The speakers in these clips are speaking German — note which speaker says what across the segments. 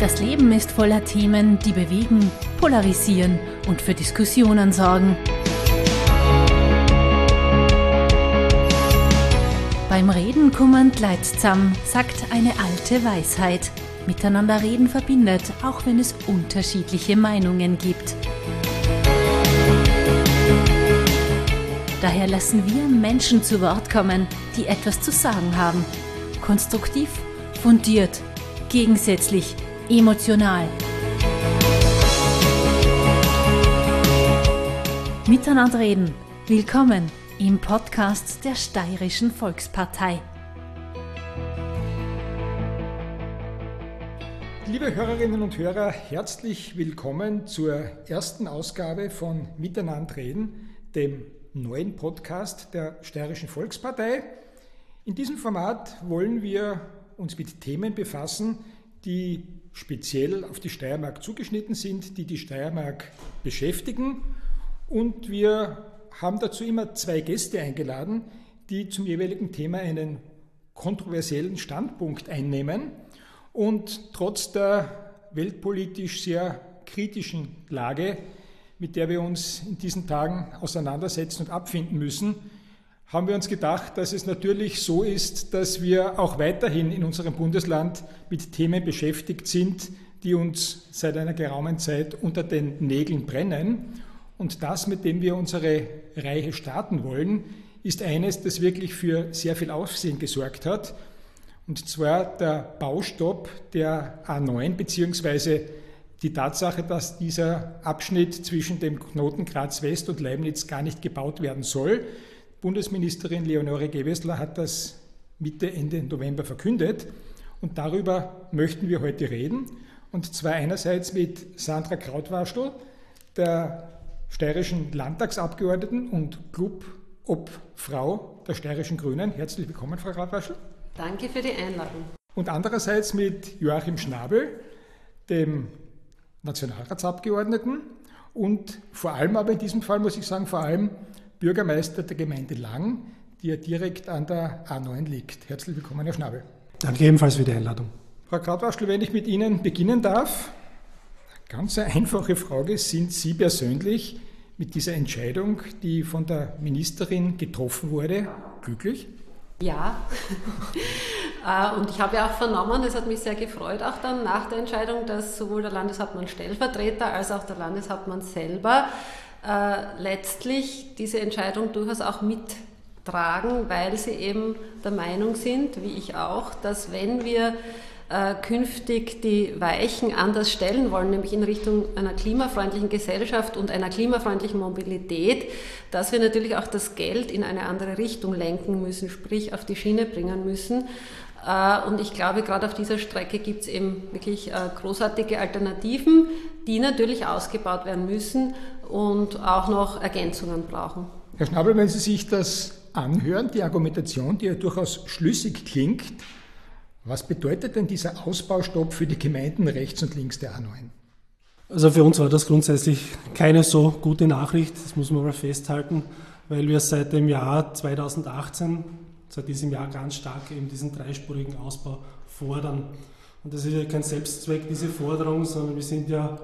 Speaker 1: Das Leben ist voller Themen, die bewegen, polarisieren und für Diskussionen sorgen. Beim Reden kummernd leid zusammen, sagt eine alte Weisheit. Miteinander reden verbindet, auch wenn es unterschiedliche Meinungen gibt. Daher lassen wir Menschen zu Wort kommen, die etwas zu sagen haben. Konstruktiv, fundiert, gegensätzlich, emotional. Miteinander reden. Willkommen im Podcast der Steirischen Volkspartei.
Speaker 2: Liebe Hörerinnen und Hörer, herzlich willkommen zur ersten Ausgabe von Miteinander reden, dem neuen Podcast der Steirischen Volkspartei. In diesem Format wollen wir uns mit Themen befassen, die speziell auf die Steiermark zugeschnitten sind, die die Steiermark beschäftigen. Und wir haben dazu immer zwei Gäste eingeladen, die zum jeweiligen Thema einen kontroversiellen Standpunkt einnehmen und trotz der weltpolitisch sehr kritischen Lage, mit der wir uns in diesen Tagen auseinandersetzen und abfinden müssen, haben wir uns gedacht, dass es natürlich so ist, dass wir auch weiterhin in unserem Bundesland mit Themen beschäftigt sind, die uns seit einer geraumen Zeit unter den Nägeln brennen. Und das, mit dem wir unsere Reihe starten wollen, ist eines, das wirklich für sehr viel Aufsehen gesorgt hat. Und zwar der Baustopp der A9 bzw. die Tatsache, dass dieser Abschnitt zwischen dem Knoten Graz West und Leibniz gar nicht gebaut werden soll. Bundesministerin Leonore Gewessler hat das Mitte, Ende November verkündet und darüber möchten wir heute reden. Und zwar einerseits mit Sandra Krautwaschl, der steirischen Landtagsabgeordneten und Clubobfrau der Steirischen Grünen. Herzlich willkommen, Frau Krautwaschl.
Speaker 3: Danke für die Einladung.
Speaker 2: Und andererseits mit Joachim Schnabel, dem Nationalratsabgeordneten und vor allem, aber in diesem Fall muss ich sagen, vor allem Bürgermeister der Gemeinde Lang, die ja direkt an der A9 liegt. Herzlich willkommen, Herr Schnabel.
Speaker 4: Danke ebenfalls für die Einladung.
Speaker 2: Frau Krautwaschl, wenn ich mit Ihnen beginnen darf, ganz eine einfache Frage, sind Sie persönlich mit dieser Entscheidung, die von der Ministerin getroffen wurde, glücklich?
Speaker 3: Ja, und ich habe ja auch vernommen, es hat mich sehr gefreut, auch dann nach der Entscheidung, dass sowohl der Landeshauptmann Stellvertreter als auch der Landeshauptmann selber letztlich diese Entscheidung durchaus auch mittragen, weil sie eben der Meinung sind, wie ich auch, dass wenn wir künftig die Weichen anders stellen wollen, nämlich in Richtung einer klimafreundlichen Gesellschaft und einer klimafreundlichen Mobilität, dass wir natürlich auch das Geld in eine andere Richtung lenken müssen, sprich auf die Schiene bringen müssen. Und ich glaube, gerade auf dieser Strecke gibt es eben wirklich großartige Alternativen, die natürlich ausgebaut werden müssen und auch noch Ergänzungen brauchen.
Speaker 2: Herr Schnabel, wenn Sie sich das anhören, die Argumentation, die ja durchaus schlüssig klingt, was bedeutet denn dieser Ausbaustopp für die Gemeinden rechts und links der A9?
Speaker 4: Also für uns war das grundsätzlich keine so gute Nachricht, das muss man mal festhalten, weil wir seit dem Jahr 2018, seit diesem Jahr ganz stark eben diesen dreispurigen Ausbau fordern. Und das ist ja kein Selbstzweck, diese Forderung, sondern wir sind ja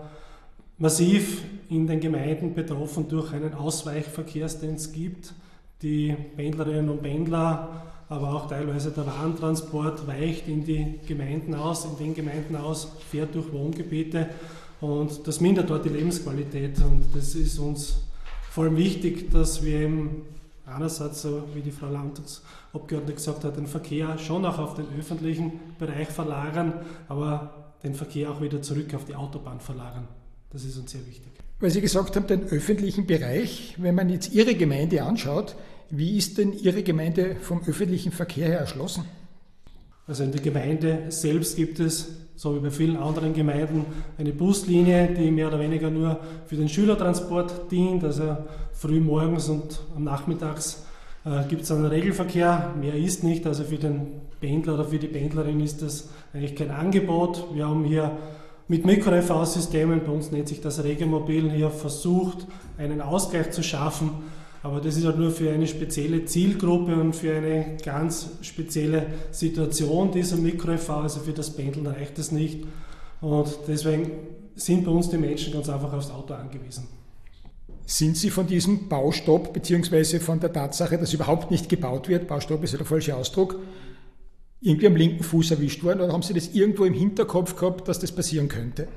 Speaker 4: massiv in den Gemeinden betroffen durch einen Ausweichverkehr, den es gibt. Die Pendlerinnen und Pendler, aber auch teilweise der Warentransport weicht in die Gemeinden aus, in den Gemeinden aus, fährt durch Wohngebiete und das mindert dort die Lebensqualität. Und das ist uns vor allem wichtig, dass wir eben einerseits, so wie die Frau Landtagsabgeordnete gesagt hat, den Verkehr schon auch auf den öffentlichen Bereich verlagern, aber den Verkehr auch wieder zurück auf die Autobahn verlagern. Das ist uns sehr wichtig.
Speaker 2: Weil Sie gesagt haben, den öffentlichen Bereich, wenn man jetzt Ihre Gemeinde anschaut, wie ist denn Ihre Gemeinde vom öffentlichen Verkehr her erschlossen?
Speaker 4: Also in der Gemeinde selbst gibt es, so wie bei vielen anderen Gemeinden, eine Buslinie, die mehr oder weniger nur für den Schülertransport dient. Also früh morgens und am Nachmittags gibt es einen Regelverkehr, mehr ist nicht. Also für den Pendler oder für die Pendlerin ist das eigentlich kein Angebot. Wir haben hier mit Mikro-EV-Systemen, bei uns nennt sich das Regelmobil, hier versucht, einen Ausgleich zu schaffen. Aber das ist halt nur für eine spezielle Zielgruppe und für eine ganz spezielle Situation dieser Mikro-EV, also für das Pendeln reicht es nicht. Und deswegen sind bei uns die Menschen ganz einfach aufs Auto angewiesen.
Speaker 2: Sind Sie von diesem Baustopp bzw. von der Tatsache, dass überhaupt nicht gebaut wird, Baustopp ist ja der falsche Ausdruck, irgendwie am linken Fuß erwischt worden oder haben Sie das irgendwo im Hinterkopf gehabt, dass das passieren könnte?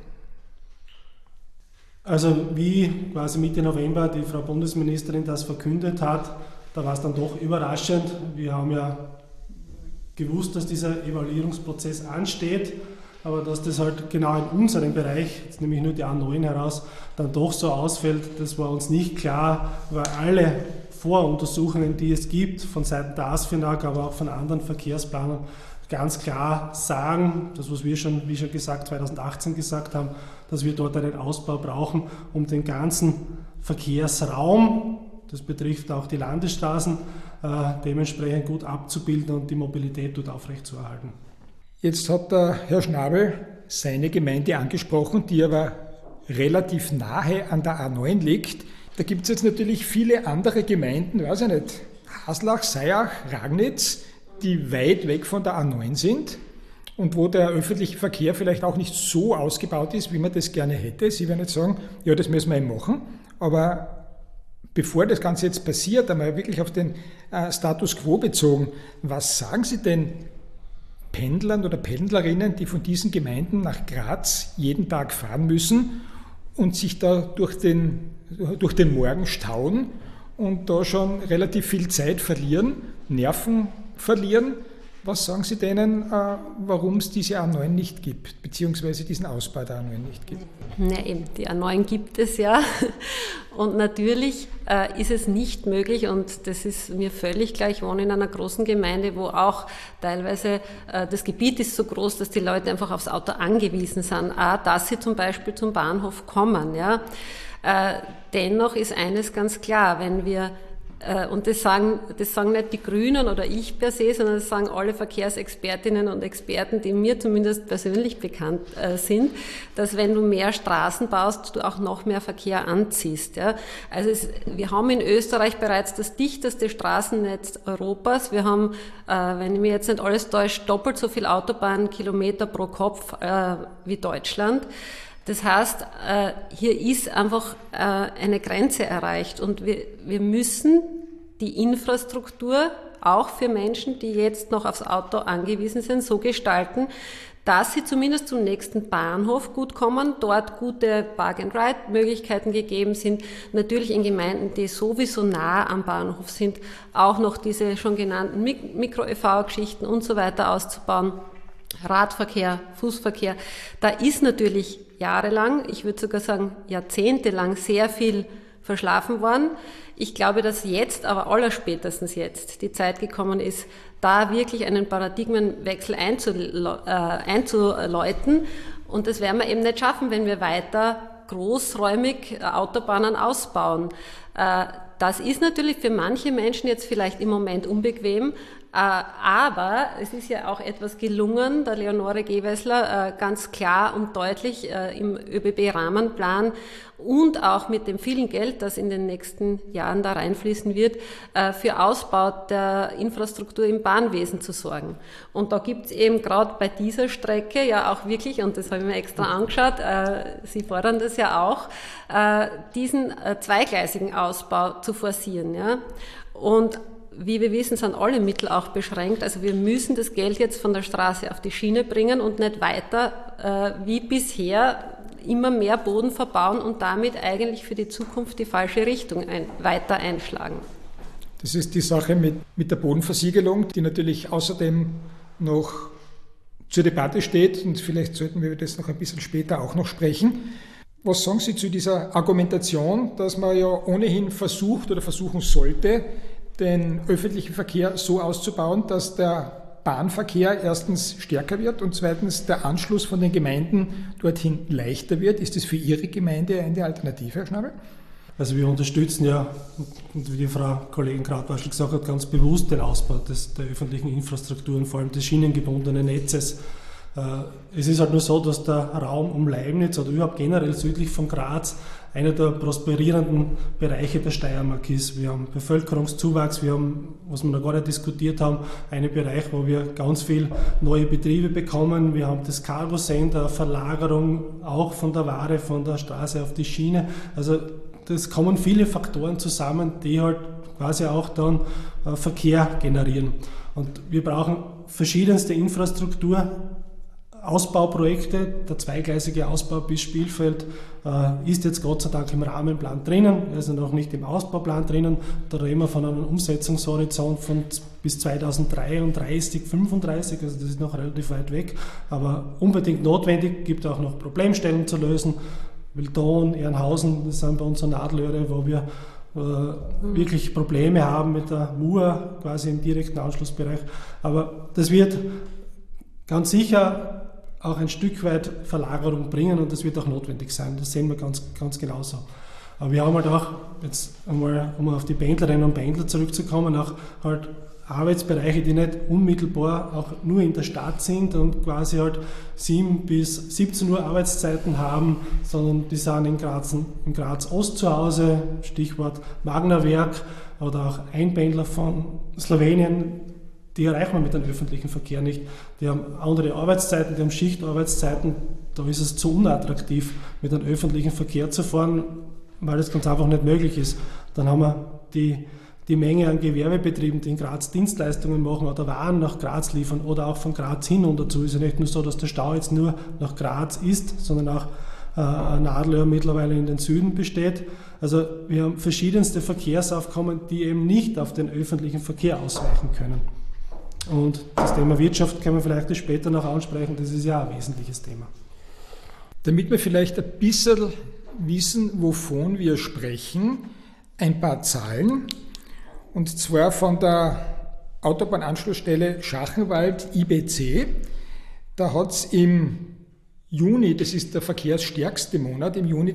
Speaker 4: Also wie quasi Mitte November die Frau Bundesministerin das verkündet hat, da war es dann doch überraschend. Wir haben ja gewusst, dass dieser Evaluierungsprozess ansteht, aber dass das halt genau in unserem Bereich, jetzt nehme ich nur die A9 heraus, dann doch so ausfällt, das war uns nicht klar, weil alle Voruntersuchungen, die es gibt, von Seiten der ASFINAG, aber auch von anderen Verkehrsplanern, ganz klar sagen, das was wir schon, wie schon gesagt, 2018 gesagt haben, dass wir dort einen Ausbau brauchen, um den ganzen Verkehrsraum, das betrifft auch die Landesstraßen, dementsprechend gut abzubilden und die Mobilität dort aufrechtzuerhalten.
Speaker 2: Jetzt hat der Herr Schnabel seine Gemeinde angesprochen, die aber relativ nahe an der A9 liegt. Da gibt es jetzt natürlich viele andere Gemeinden, weiß ich nicht, Haslach, Seiach, Ragnitz, die weit weg von der A9 sind und wo der öffentliche Verkehr vielleicht auch nicht so ausgebaut ist, wie man das gerne hätte. Sie werden jetzt sagen, ja, das müssen wir eben machen, aber bevor das Ganze jetzt passiert, einmal wirklich auf den Status quo bezogen, was sagen Sie denn Pendlern oder Pendlerinnen, die von diesen Gemeinden nach Graz jeden Tag fahren müssen und sich da durch den Morgen stauen und da schon relativ viel Zeit verlieren, Nerven verlieren? Was sagen Sie denen, warum es diese A9 nicht gibt, beziehungsweise diesen Ausbau der A9 nicht gibt?
Speaker 3: Na eben, die A9 gibt es ja. Und natürlich ist es nicht möglich, und das ist mir völlig klar, ich wohne in einer großen Gemeinde, wo auch teilweise das Gebiet ist so groß, dass die Leute einfach aufs Auto angewiesen sind, dass sie zum Beispiel zum Bahnhof kommen. Ja. Dennoch ist eines ganz klar, wenn wir und das sagen nicht die Grünen oder ich per se, sondern das sagen alle Verkehrsexpertinnen und Experten, die mir zumindest persönlich bekannt sind, dass wenn du mehr Straßen baust, du auch noch mehr Verkehr anziehst. Ja. Also wir haben in Österreich bereits das dichteste Straßennetz Europas. Wir haben, wenn mir jetzt nicht alles täuscht, doppelt so viel Autobahnkilometer pro Kopf wie Deutschland. Das heißt, hier ist einfach eine Grenze erreicht und wir müssen die Infrastruktur auch für Menschen, die jetzt noch aufs Auto angewiesen sind, so gestalten, dass sie zumindest zum nächsten Bahnhof gut kommen, dort gute Park-and-Ride-Möglichkeiten gegeben sind, natürlich in Gemeinden, die sowieso nah am Bahnhof sind, auch noch diese schon genannten Mikro-EV-Geschichten und so weiter auszubauen. Radverkehr, Fußverkehr, da ist natürlich jahrelang, ich würde sogar sagen jahrzehntelang sehr viel verschlafen worden. Ich glaube, dass jetzt, aber allerspätestens jetzt, die Zeit gekommen ist, da wirklich einen Paradigmenwechsel einzuläuten. Und das werden wir eben nicht schaffen, wenn wir weiter großräumig Autobahnen ausbauen. Das ist natürlich für manche Menschen jetzt vielleicht im Moment unbequem, aber es ist ja auch etwas gelungen, der Leonore Gewessler ganz klar und deutlich im ÖBB-Rahmenplan und auch mit dem vielen Geld, das in den nächsten Jahren da reinfließen wird, für Ausbau der Infrastruktur im Bahnwesen zu sorgen. Und da gibt es eben gerade bei dieser Strecke ja auch wirklich, und das habe ich mir extra angeschaut, Sie fordern das ja auch, diesen zweigleisigen Ausbau zu forcieren. Ja? Und wie wir wissen, sind alle Mittel auch beschränkt. Also wir müssen das Geld jetzt von der Straße auf die Schiene bringen und nicht weiter wie bisher immer mehr Boden verbauen und damit eigentlich für die Zukunft die falsche Richtung weiter einschlagen.
Speaker 2: Das ist die Sache mit der Bodenversiegelung, die natürlich außerdem noch zur Debatte steht und vielleicht sollten wir das noch ein bisschen später auch noch sprechen. Was sagen Sie zu dieser Argumentation, dass man ja ohnehin versucht oder versuchen sollte, den öffentlichen Verkehr so auszubauen, dass der Bahnverkehr erstens stärker wird und zweitens der Anschluss von den Gemeinden dorthin leichter wird? Ist das für Ihre Gemeinde eine Alternative, Herr Schnabel?
Speaker 4: Also wir unterstützen ja, wie die Frau Kollegin Krautwaschel gesagt hat, ganz bewusst den Ausbau der öffentlichen Infrastruktur und vor allem des schienengebundenen Netzes. Es ist halt nur so, dass der Raum um Leibniz oder überhaupt generell südlich von Graz einer der prosperierenden Bereiche der Steiermark ist. Wir haben Bevölkerungszuwachs, wir haben, was wir noch gar nicht diskutiert haben, einen Bereich, wo wir ganz viel neue Betriebe bekommen. Wir haben das Cargo Center, Verlagerung auch von der Ware von der Straße auf die Schiene. Also das kommen viele Faktoren zusammen, die halt quasi auch dann Verkehr generieren. Und wir brauchen verschiedenste Infrastruktur. Ausbauprojekte, der zweigleisige Ausbau bis Spielfeld ist jetzt Gott sei Dank im Rahmenplan drinnen, also noch nicht im Ausbauplan drinnen. Da reden wir von einem Umsetzungshorizont von bis 2033, 35, also das ist noch relativ weit weg, aber unbedingt notwendig, gibt auch noch Problemstellen zu lösen. Wildon, Ehrenhausen, das sind bei uns so Nadelöhre, wo wir wirklich Probleme haben mit der Mur, quasi im direkten Anschlussbereich. Aber das wird ganz sicher auch ein Stück weit Verlagerung bringen und das wird auch notwendig sein. Das sehen wir ganz genauso. Aber wir haben halt auch, jetzt einmal, um auf die Pendlerinnen und Pendler zurückzukommen, auch halt Arbeitsbereiche, die nicht unmittelbar auch nur in der Stadt sind und quasi halt 7 bis 17 Uhr Arbeitszeiten haben, sondern die sind in Graz Ost zu Hause, Stichwort Magnawerk oder auch Einpendler von Slowenien, die erreichen wir mit dem öffentlichen Verkehr nicht. Die haben andere Arbeitszeiten, die haben Schichtarbeitszeiten, da ist es zu unattraktiv, mit dem öffentlichen Verkehr zu fahren, weil das ganz einfach nicht möglich ist. Dann haben wir die Menge an Gewerbebetrieben, die in Graz Dienstleistungen machen oder Waren nach Graz liefern oder auch von Graz hin und dazu ist ja nicht nur so, dass der Stau jetzt nur nach Graz ist, sondern auch Nadelöhr mittlerweile in den Süden besteht. Also wir haben verschiedenste Verkehrsaufkommen, die eben nicht auf den öffentlichen Verkehr ausweichen können. Und das Thema Wirtschaft können wir vielleicht später noch ansprechen, das ist ja ein wesentliches Thema.
Speaker 2: Damit wir vielleicht ein bisschen wissen, wovon wir sprechen, ein paar Zahlen. Und zwar von der Autobahnanschlussstelle Schachenwald IBC. Da hat es im Juni, das ist der verkehrsstärkste Monat, im Juni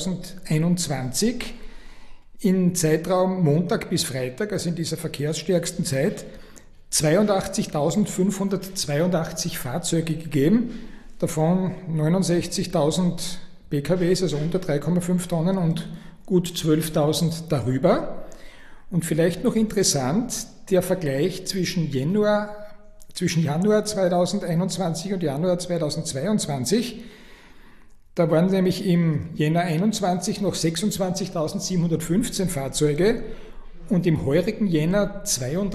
Speaker 2: 2021, im Zeitraum Montag bis Freitag, also in dieser verkehrsstärksten Zeit, 82.582 Fahrzeuge gegeben, davon 69.000 PKWs, also unter 3,5 Tonnen und gut 12.000 darüber. Und vielleicht noch interessant, der Vergleich zwischen Januar 2021 und Januar 2022. Da waren nämlich im Jänner 21 noch 26.715 Fahrzeuge und im heurigen Jänner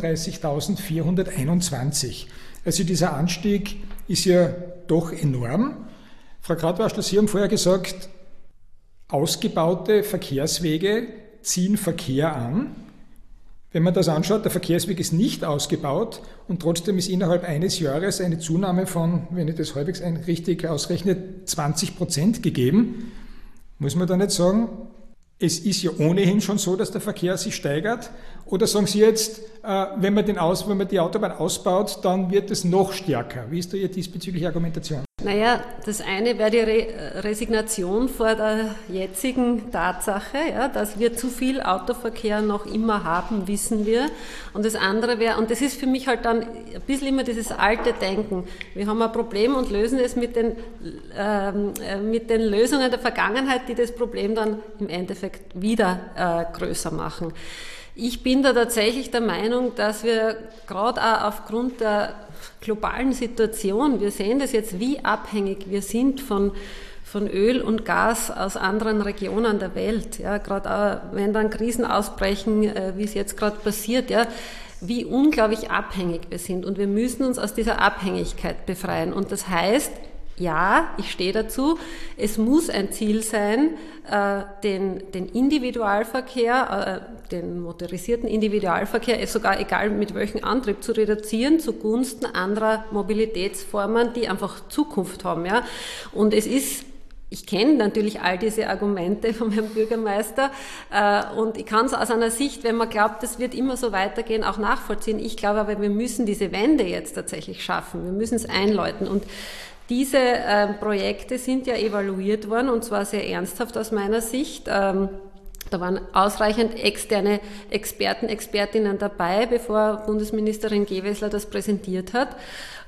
Speaker 2: 32.421. Also dieser Anstieg ist ja doch enorm. Frau Krautwaschler, Sie haben vorher gesagt, ausgebaute Verkehrswege ziehen Verkehr an. Wenn man das anschaut, der Verkehrsweg ist nicht ausgebaut und trotzdem ist innerhalb eines Jahres eine Zunahme von, wenn ich das halbwegs richtig ausrechne, 20% gegeben. Muss man da nicht sagen, es ist ja ohnehin schon so, dass der Verkehr sich steigert? Oder sagen Sie jetzt, wenn man die Autobahn ausbaut, dann wird es noch stärker? Wie ist da Ihre diesbezügliche Argumentation?
Speaker 3: Naja, das eine wäre die Resignation vor der jetzigen Tatsache, ja, dass wir zu viel Autoverkehr noch immer haben, wissen wir. Und das andere wäre, und das ist für mich halt dann ein bisschen immer dieses alte Denken. Wir haben ein Problem und lösen es mit den Lösungen der Vergangenheit, die das Problem dann im Endeffekt wieder größer machen. Ich bin da tatsächlich der Meinung, dass wir gerade auch aufgrund der globalen Situation, wir sehen das jetzt, wie abhängig wir sind von Öl und Gas aus anderen Regionen der Welt. Ja, gerade auch, wenn dann Krisen ausbrechen, wie es jetzt gerade passiert, ja, wie unglaublich abhängig wir sind. Und wir müssen uns aus dieser Abhängigkeit befreien. Und das heißt, ja, ich stehe dazu, es muss ein Ziel sein, den Individualverkehr, den motorisierten Individualverkehr, sogar egal mit welchem Antrieb, zu reduzieren zugunsten anderer Mobilitätsformen, die einfach Zukunft haben. Ja. Und es ist, ich kenne natürlich all diese Argumente vom Herrn Bürgermeister und ich kann es aus einer Sicht, wenn man glaubt, das wird immer so weitergehen, auch nachvollziehen. Ich glaube aber, wir müssen diese Wende jetzt tatsächlich schaffen. Wir müssen es einläuten. Und diese Projekte sind ja evaluiert worden und zwar sehr ernsthaft aus meiner Sicht. Da waren ausreichend externe Experten, Expertinnen dabei, bevor Bundesministerin Gewessler das präsentiert hat.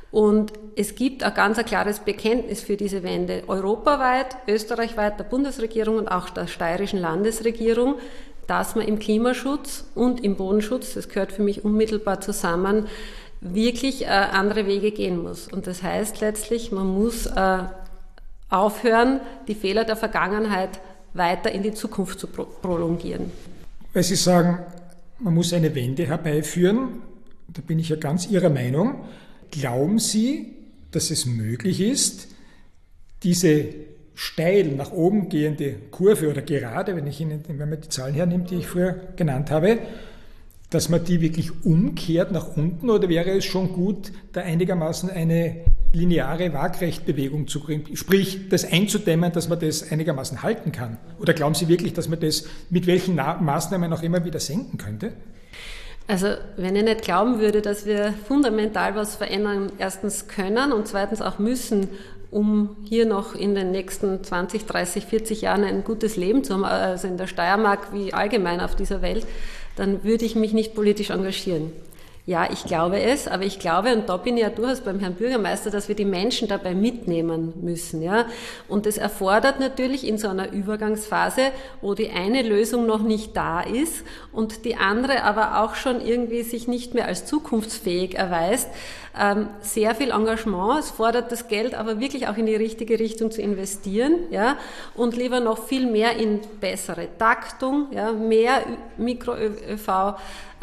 Speaker 3: Und es gibt ein ganz klares Bekenntnis für diese Wende. Europaweit, österreichweit, der Bundesregierung und auch der steirischen Landesregierung, dass man im Klimaschutz und im Bodenschutz, das gehört für mich unmittelbar zusammen, wirklich andere Wege gehen muss. Und das heißt letztlich, man muss aufhören, die Fehler der Vergangenheit weiter in die Zukunft zu prolongieren.
Speaker 2: Weil Sie sagen, man muss eine Wende herbeiführen, da bin ich ja ganz Ihrer Meinung. Glauben Sie, dass es möglich ist, diese steil nach oben gehende Kurve oder gerade, wenn man die Zahlen hernimmt, die ich früher genannt habe, dass man die wirklich umkehrt nach unten, oder wäre es schon gut, da einigermaßen eine lineare Waagrechtbewegung zu kriegen, sprich das einzudämmen, dass man das einigermaßen halten kann? Oder glauben Sie wirklich, dass man das mit welchen Maßnahmen auch immer wieder senken könnte?
Speaker 3: Also wenn ich nicht glauben würde, dass wir fundamental was verändern, erstens können und zweitens auch müssen, um hier noch in den nächsten 20, 30, 40 Jahren ein gutes Leben zu haben, also in der Steiermark wie allgemein auf dieser Welt, dann würde ich mich nicht politisch engagieren. Ja, ich glaube es, aber ich glaube, und da bin ich ja durchaus beim Herrn Bürgermeister, dass wir die Menschen dabei mitnehmen müssen. Ja? Und das erfordert natürlich in so einer Übergangsphase, wo die eine Lösung noch nicht da ist und die andere aber auch schon irgendwie sich nicht mehr als zukunftsfähig erweist, sehr viel Engagement. Es fordert das Geld aber wirklich auch in die richtige Richtung zu investieren, ja? Und lieber noch viel mehr in bessere Taktung, ja? Mehr Mikro-ÖV,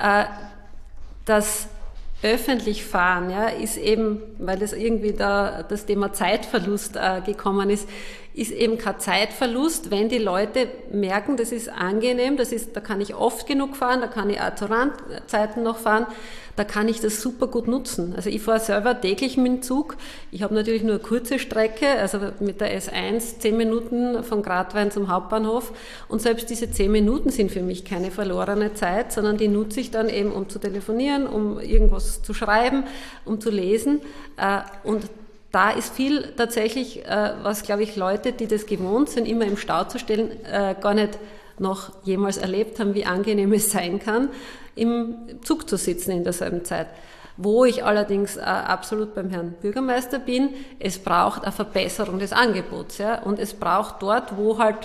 Speaker 3: das öffentlich Fahren, ja, ist eben, weil das irgendwie da das Thema Zeitverlust gekommen ist eben kein Zeitverlust, wenn die Leute merken, das ist angenehm, da kann ich oft genug fahren, da kann ich auch zu Randzeiten noch fahren, da kann ich das super gut nutzen. Also ich fahre selber täglich mit dem Zug, ich habe natürlich nur eine kurze Strecke, also mit der S1 10 Minuten von Gratwein zum Hauptbahnhof, und selbst diese 10 Minuten sind für mich keine verlorene Zeit, sondern die nutze ich dann eben, um zu telefonieren, um irgendwas zu schreiben, um zu lesen, und da ist viel tatsächlich, was, glaube ich, Leute, die das gewohnt sind, immer im Stau zu stehen, gar nicht noch jemals erlebt haben, wie angenehm es sein kann, im Zug zu sitzen in derselben Zeit. Wo ich allerdings absolut beim Herrn Bürgermeister bin, es braucht eine Verbesserung des Angebots. Ja? Und es braucht dort, wo halt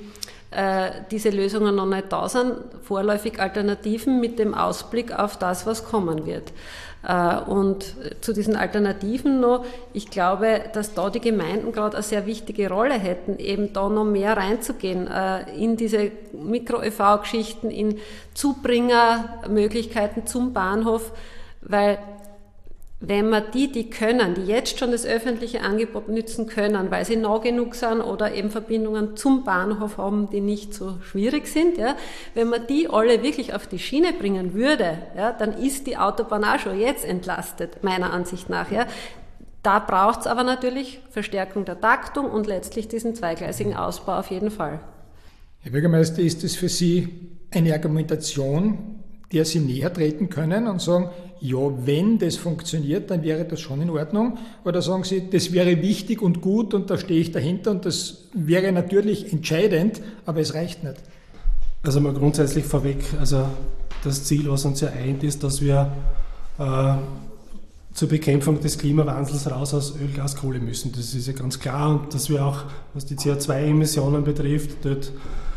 Speaker 3: diese Lösungen noch nicht da sind, vorläufig Alternativen mit dem Ausblick auf das, was kommen wird. Und zu diesen Alternativen noch, ich glaube, dass da die Gemeinden gerade eine sehr wichtige Rolle hätten, eben da noch mehr reinzugehen in diese Mikro-ÖV-Geschichten, in Zubringermöglichkeiten zum Bahnhof, weil wenn man die können, die jetzt schon das öffentliche Angebot nützen können, weil sie nah genug sind oder eben Verbindungen zum Bahnhof haben, die nicht so schwierig sind, ja, wenn man die alle wirklich auf die Schiene bringen würde, ja, dann ist die Autobahn auch schon jetzt entlastet, meiner Ansicht nach. Ja. Da braucht es aber natürlich Verstärkung der Taktung und letztlich diesen zweigleisigen Ausbau auf jeden Fall.
Speaker 2: Herr Bürgermeister, ist es für Sie eine Argumentation, der Sie näher treten können und sagen, ja, wenn das funktioniert, dann wäre das schon in Ordnung? Oder sagen Sie, das wäre wichtig und gut und da stehe ich dahinter und das wäre natürlich entscheidend, aber es reicht nicht?
Speaker 4: Also mal grundsätzlich vorweg, also das Ziel, was uns ja eint, ist, dass wir zur Bekämpfung des Klimawandels raus aus Öl, Gas, Kohle müssen. Das ist ja ganz klar, und dass wir auch, was die CO2-Emissionen betrifft, dort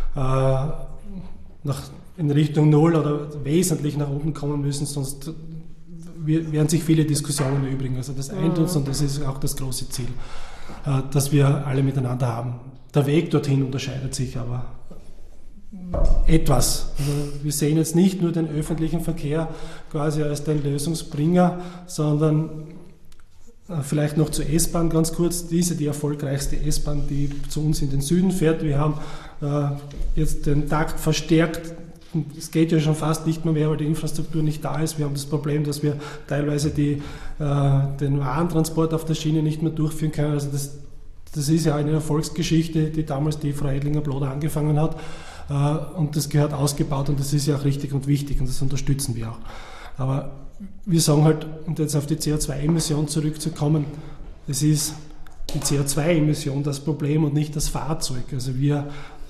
Speaker 4: in Richtung Null oder wesentlich nach unten kommen müssen, sonst werden sich viele Diskussionen erübrigen. Also das eint uns und das ist auch das große Ziel, das wir alle miteinander haben. Der Weg dorthin unterscheidet sich aber etwas. Also wir sehen jetzt nicht nur den öffentlichen Verkehr quasi als den Lösungsbringer, sondern vielleicht noch zur S-Bahn ganz kurz. Diese die erfolgreichste S-Bahn, die zu uns in den Süden fährt. Wir haben jetzt den Takt verstärkt. Es geht ja schon fast nicht mehr, weil die Infrastruktur nicht da ist. Wir haben das Problem, dass wir teilweise den Warentransport auf der Schiene nicht mehr durchführen können. Also das ist ja eine Erfolgsgeschichte, die damals die Frau Edlinger-Bloder angefangen hat. Und das gehört ausgebaut und das ist ja auch richtig und wichtig und das unterstützen wir auch. Aber wir sagen halt, um jetzt auf die CO2-Emission zurückzukommen, es ist die CO2-Emission das Problem und nicht das Fahrzeug. Also wir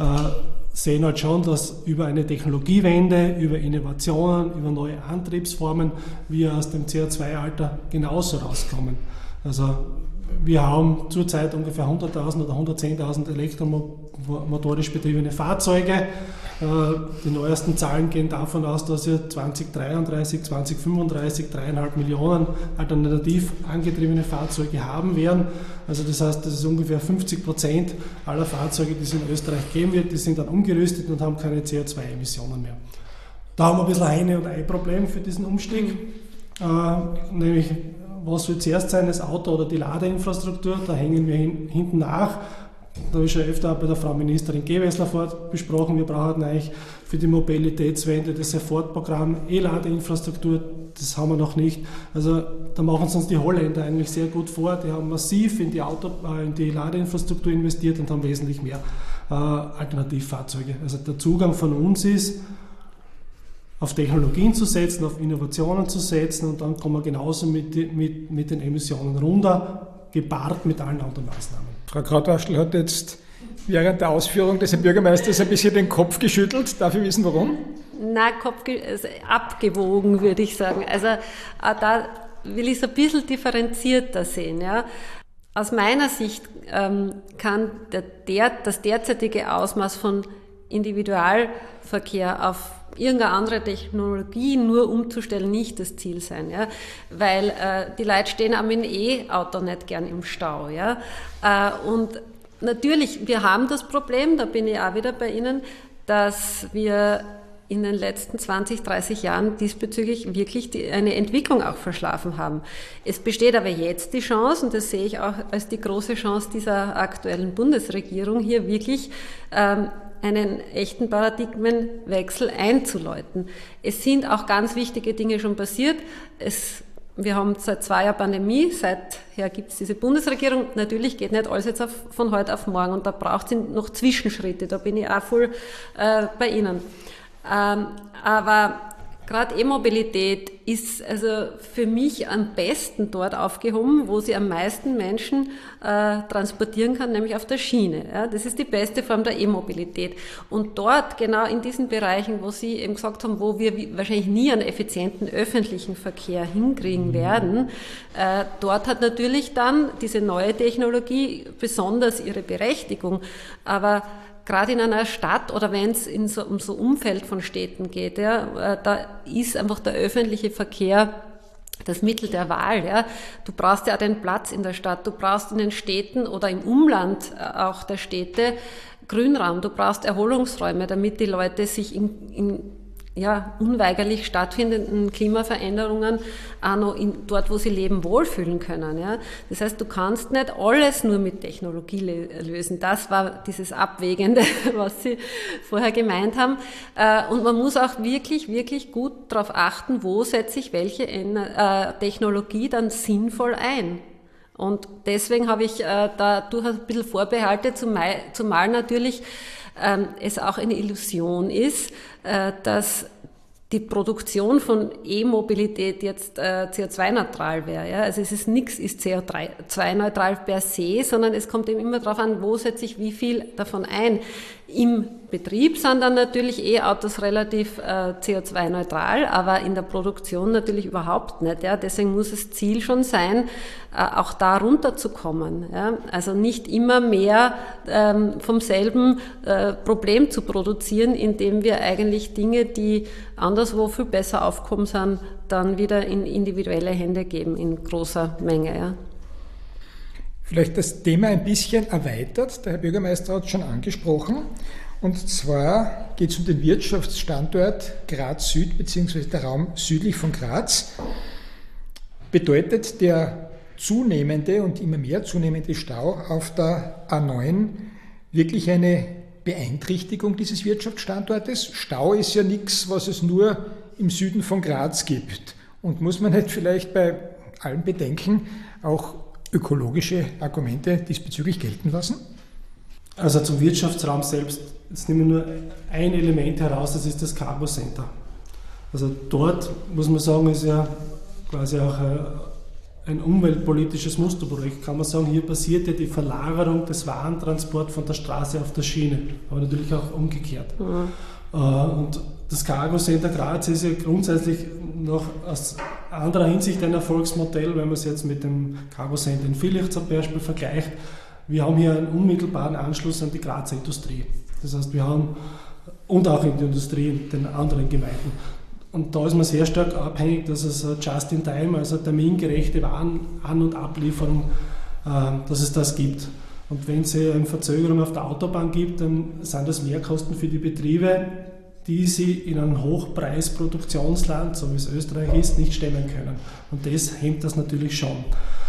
Speaker 4: sehen halt schon, dass über eine Technologiewende, über Innovationen, über neue Antriebsformen wir aus dem CO2-Alter genauso rauskommen. Also wir haben zurzeit ungefähr 100.000 oder 110.000 elektromotorisch betriebene Fahrzeuge. Die neuesten Zahlen gehen davon aus, dass wir 2033, 2035 3,5 Millionen alternativ angetriebene Fahrzeuge haben werden. Also das heißt, das ist ungefähr 50% aller Fahrzeuge, die es in Österreich geben wird, die sind dann umgerüstet und haben keine CO2-Emissionen mehr. Da haben wir ein bisschen ein Henne- und Ei-Problem für diesen Umstieg, nämlich was soll zuerst sein, das Auto oder die Ladeinfrastruktur, da hängen wir hinten nach. Da habe ich schon öfter bei der Frau Ministerin Gewessler besprochen, wir brauchen eigentlich für die Mobilitätswende das Sofortprogramm E-Ladeinfrastruktur, das haben wir noch nicht. Also da machen es uns die Holländer eigentlich sehr gut vor, die haben massiv in die Ladeinfrastruktur investiert und haben wesentlich mehr Alternativfahrzeuge. Also der Zugang von uns ist, auf Technologien zu setzen, auf Innovationen zu setzen und dann kommen wir genauso mit den Emissionen runter, gepaart mit allen anderen Maßnahmen.
Speaker 2: Frau Krautwaschl hat jetzt während der Ausführung des Herrn Bürgermeisters ein bisschen den Kopf geschüttelt. Darf ich wissen, warum?
Speaker 3: Nein, abgewogen, würde ich sagen. Also da will ich es ein bisschen differenzierter sehen. Ja. Aus meiner Sicht kann das derzeitige Ausmaß von Individualverkehr auf irgendeine andere Technologie nur umzustellen nicht das Ziel sein, ja, weil die Leute stehen am E-Auto nicht gern im Stau, ja, und natürlich, wir haben das Problem, da bin ich auch wieder bei Ihnen, dass wir in den letzten 20, 30 Jahren diesbezüglich wirklich eine Entwicklung auch verschlafen haben. Es besteht aber jetzt die Chance, und das sehe ich auch als die große Chance dieser aktuellen Bundesregierung, hier wirklich einen echten Paradigmenwechsel einzuläuten. Es sind auch ganz wichtige Dinge schon passiert. Wir haben seit 2 Jahren Pandemie, seither gibt es diese Bundesregierung. Natürlich geht nicht alles jetzt von heute auf morgen und da braucht es noch Zwischenschritte, da bin ich auch voll bei Ihnen. Aber gerade E-Mobilität ist also für mich am besten dort aufgehoben, wo sie am meisten Menschen transportieren kann, nämlich auf der Schiene. Ja, das ist die beste Form der E-Mobilität. Und dort, genau in diesen Bereichen, wo Sie eben gesagt haben, wo wir wahrscheinlich nie einen effizienten öffentlichen Verkehr hinkriegen werden, dort hat natürlich dann diese neue Technologie besonders ihre Berechtigung. Aber gerade in einer Stadt oder wenn es um so Umfeld von Städten geht, ja, da ist einfach der öffentliche Verkehr das Mittel der Wahl. Ja. Du brauchst ja auch den Platz in der Stadt, du brauchst in den Städten oder im Umland auch der Städte Grünraum, du brauchst Erholungsräume, damit die Leute sich in unweigerlich stattfindenden Klimaveränderungen auch noch dort, wo sie leben, wohlfühlen können. Ja. Das heißt, du kannst nicht alles nur mit Technologie lösen. Das war dieses Abwägende, was Sie vorher gemeint haben. Und man muss auch wirklich, wirklich gut darauf achten, wo setze ich welche Technologie dann sinnvoll ein. Und deswegen habe ich da durchaus ein bisschen Vorbehalte, zumal natürlich es auch eine Illusion ist, dass die Produktion von E-Mobilität jetzt CO2-neutral wäre. Ja? Also nichts ist CO2-neutral per se, sondern es kommt eben immer darauf an, wo setze ich wie viel davon ein. Im Betrieb sind dann natürlich E-Autos relativ CO2-neutral, aber in der Produktion natürlich überhaupt nicht. Ja? Deswegen muss das Ziel schon sein, auch da runterzukommen. Ja? Also nicht immer mehr vom selben Problem zu produzieren, indem wir eigentlich Dinge, die anderswo viel besser aufkommen sind, dann wieder in individuelle Hände geben in großer Menge. Ja?
Speaker 2: Vielleicht das Thema ein bisschen erweitert. Der Herr Bürgermeister hat es schon angesprochen. Und zwar geht es um den Wirtschaftsstandort Graz Süd bzw. der Raum südlich von Graz. Bedeutet der zunehmende und immer mehr zunehmende Stau auf der A9 wirklich eine Beeinträchtigung dieses Wirtschaftsstandortes? Stau ist ja nichts, was es nur im Süden von Graz gibt. Und muss man nicht vielleicht bei allem Bedenken auch ökologische Argumente diesbezüglich gelten lassen?
Speaker 4: Also zum Wirtschaftsraum selbst, jetzt nehmen wir nur ein Element heraus, das ist das Cargo Center. Also dort, muss man sagen, ist ja quasi auch ein umweltpolitisches Musterprojekt, kann man sagen, hier passiert ja die Verlagerung des Warentransports von der Straße auf der Schiene, aber natürlich auch umgekehrt. Und das Cargo Center Graz ist ja grundsätzlich noch aus anderer Hinsicht ein Erfolgsmodell, wenn man es jetzt mit dem Cargo Center in Villach zum Beispiel vergleicht. Wir haben hier einen unmittelbaren Anschluss an die Grazer Industrie. Das heißt, wir haben, und auch in der Industrie in den anderen Gemeinden. Und da ist man sehr stark abhängig, dass es just in time, also termingerechte Waren-An- und Ablieferung, dass es das gibt. Und wenn es eine Verzögerung auf der Autobahn gibt, dann sind das Mehrkosten für die Betriebe, die sie in einem Hochpreisproduktionsland, so wie es Österreich ist, nicht stemmen können. Und das hemmt das natürlich schon.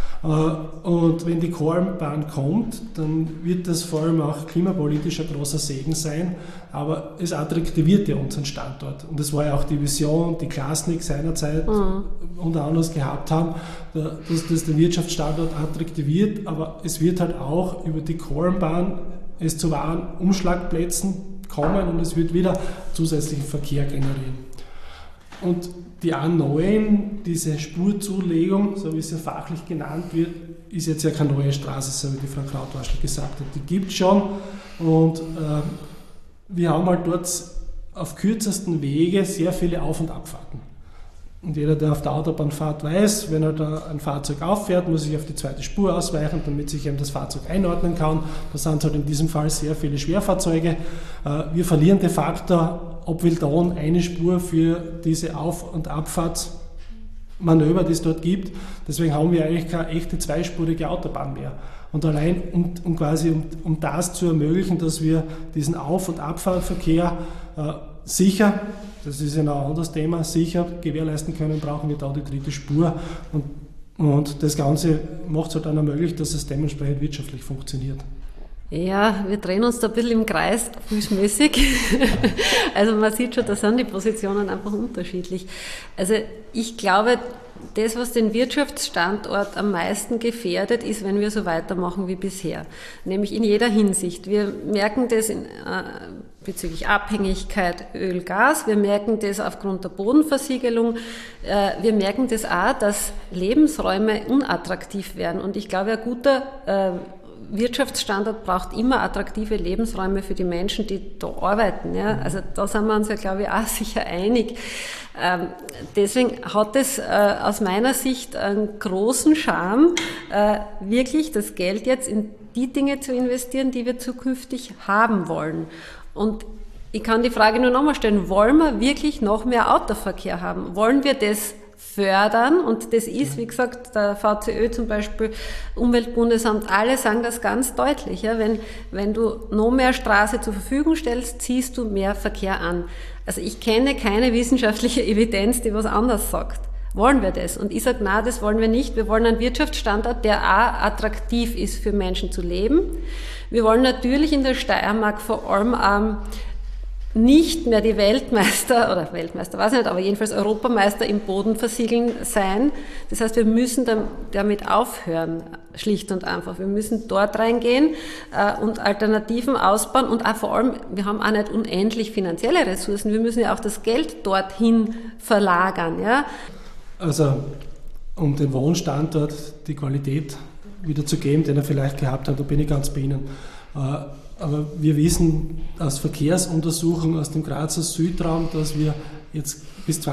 Speaker 4: Und wenn die Kornbahn kommt, dann wird das vor allem auch klimapolitisch ein großer Segen sein, aber es attraktiviert ja unseren Standort. Und das war ja auch die Vision, die Klasnik seinerzeit unter anderem gehabt haben, dass das den Wirtschaftsstandort attraktiviert, aber es wird halt auch über die Kornbahn es zu wahren Umschlagplätzen kommen und es wird wieder zusätzlichen Verkehr generieren. Und die A9, diese Spurzulegung, so wie es ja fachlich genannt wird, ist jetzt ja keine neue Straße, so wie die Frau Krautwaschel gesagt hat. Die gibt es schon und wir haben halt dort auf kürzesten Wege sehr viele Auf- und Abfahrten. Und jeder, der auf der Autobahn fährt, weiß, wenn er da ein Fahrzeug auffährt, muss ich auf die zweite Spur ausweichen, damit sich eben das Fahrzeug einordnen kann. Da sind halt in diesem Fall sehr viele Schwerfahrzeuge. Wir verlieren de facto ab Wildon eine Spur für diese Auf- und Abfahrtsmanöver, die es dort gibt. Deswegen haben wir eigentlich keine echte zweispurige Autobahn mehr. Und allein um das zu ermöglichen, dass wir diesen Auf- und Abfahrtverkehr sicher, das ist ja noch ein anderes Thema, sicher gewährleisten können, brauchen wir da die dritte Spur. Und das Ganze macht es halt dann ermöglicht, dass es dementsprechend wirtschaftlich funktioniert.
Speaker 3: Ja, wir drehen uns da ein bisschen im Kreis, gefühlsmäßig. Also man sieht schon, da sind die Positionen einfach unterschiedlich. Also ich glaube, das, was den Wirtschaftsstandort am meisten gefährdet, ist, wenn wir so weitermachen wie bisher. Nämlich in jeder Hinsicht. Wir merken das bezüglich Abhängigkeit Öl, Gas. Wir merken das aufgrund der Bodenversiegelung. Wir merken das auch, dass Lebensräume unattraktiv werden. Und ich glaube, ein guter Wirtschaftsstandort braucht immer attraktive Lebensräume für die Menschen, die da arbeiten. Ja? Also da sind wir uns ja, glaube ich, auch sicher einig. Deswegen hat es aus meiner Sicht einen großen Charme, wirklich das Geld jetzt in die Dinge zu investieren, die wir zukünftig haben wollen. Und ich kann die Frage nur nochmal stellen, wollen wir wirklich noch mehr Autoverkehr haben? Wollen wir das fördern? Und das ist, wie gesagt, der VCÖ zum Beispiel, Umweltbundesamt, alle sagen das ganz deutlich. Ja? Wenn du noch mehr Straße zur Verfügung stellst, ziehst du mehr Verkehr an. Also ich kenne keine wissenschaftliche Evidenz, die was anderes sagt. Wollen wir das? Und ich sage, nein, das wollen wir nicht. Wir wollen einen Wirtschaftsstandort, der auch attraktiv ist für Menschen zu leben. Wir wollen natürlich in der Steiermark vor allem nicht mehr die Weltmeister, weiß ich nicht, aber jedenfalls Europameister im Bodenversiegeln sein. Das heißt, wir müssen damit aufhören, schlicht und einfach. Wir müssen dort reingehen und Alternativen ausbauen und auch vor allem, wir haben auch nicht unendlich finanzielle Ressourcen, wir müssen ja auch das Geld dorthin verlagern. Ja?
Speaker 4: Also, um den Wohnstandort die Qualität wieder zu geben, den er vielleicht gehabt hat, da bin ich ganz bei Ihnen. Aber wir wissen aus Verkehrsuntersuchungen aus dem Grazer Südraum, dass wir jetzt bis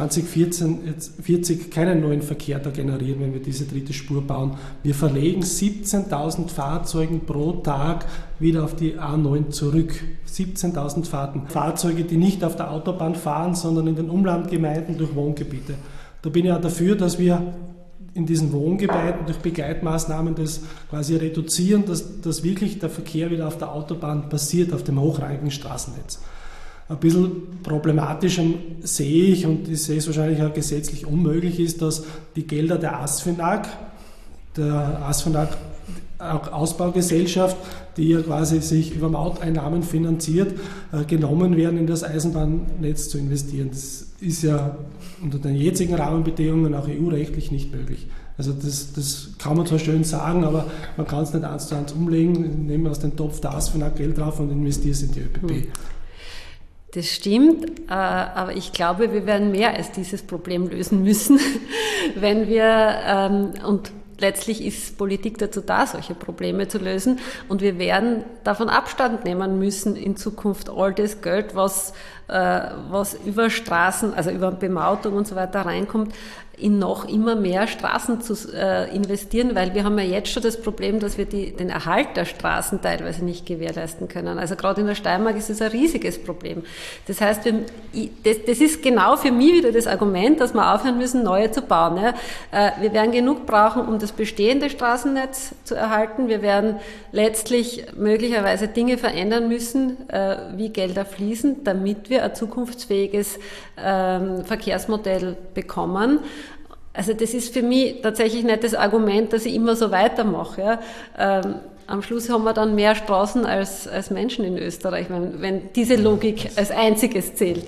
Speaker 4: 2040 keinen neuen Verkehr da generieren, wenn wir diese dritte Spur bauen. Wir verlegen 17.000 Fahrzeuge pro Tag wieder auf die A9 zurück. 17.000 Fahrten. Fahrzeuge, die nicht auf der Autobahn fahren, sondern in den Umlandgemeinden durch Wohngebiete. Da bin ich auch dafür, dass wir in diesen Wohngebieten durch Begleitmaßnahmen das quasi reduzieren, dass wirklich der Verkehr wieder auf der Autobahn passiert, auf dem hochrangigen Straßennetz. Ein bisschen problematisch sehe ich, und ich sehe es wahrscheinlich auch gesetzlich unmöglich, ist, dass die Gelder der ASFINAG auch Ausbaugesellschaft, die ja quasi sich über Mauteinnahmen finanziert, genommen werden, in das Eisenbahnnetz zu investieren. Das ist ja unter den jetzigen Rahmenbedingungen auch EU-rechtlich nicht möglich. Also das kann man zwar schön sagen, aber man kann es nicht 1:1 umlegen, nehmen aus dem Topf der ASFINAG Geld drauf und investieren es in die ÖPP.
Speaker 3: Das stimmt, aber ich glaube, wir werden mehr als dieses Problem lösen müssen, wenn wir, und letztlich ist Politik dazu da, solche Probleme zu lösen. Und wir werden davon Abstand nehmen müssen, in Zukunft all das Geld, was über Straßen, also über Bemautung und so weiter reinkommt, in noch immer mehr Straßen zu investieren, weil wir haben ja jetzt schon das Problem, dass wir den Erhalt der Straßen teilweise nicht gewährleisten können. Also gerade in der Steiermark ist es ein riesiges Problem. Das heißt, das ist genau für mich wieder das Argument, dass wir aufhören müssen, neue zu bauen. Ja. Wir werden genug brauchen, um das bestehende Straßennetz zu erhalten. Wir werden letztlich möglicherweise Dinge verändern müssen, wie Gelder fließen, damit wir ein zukunftsfähiges Verkehrsmodell bekommen. Also das ist für mich tatsächlich nicht das Argument, dass ich immer so weitermache. Ja. Am Schluss haben wir dann mehr Straßen als Menschen in Österreich, wenn diese Logik als einziges zählt.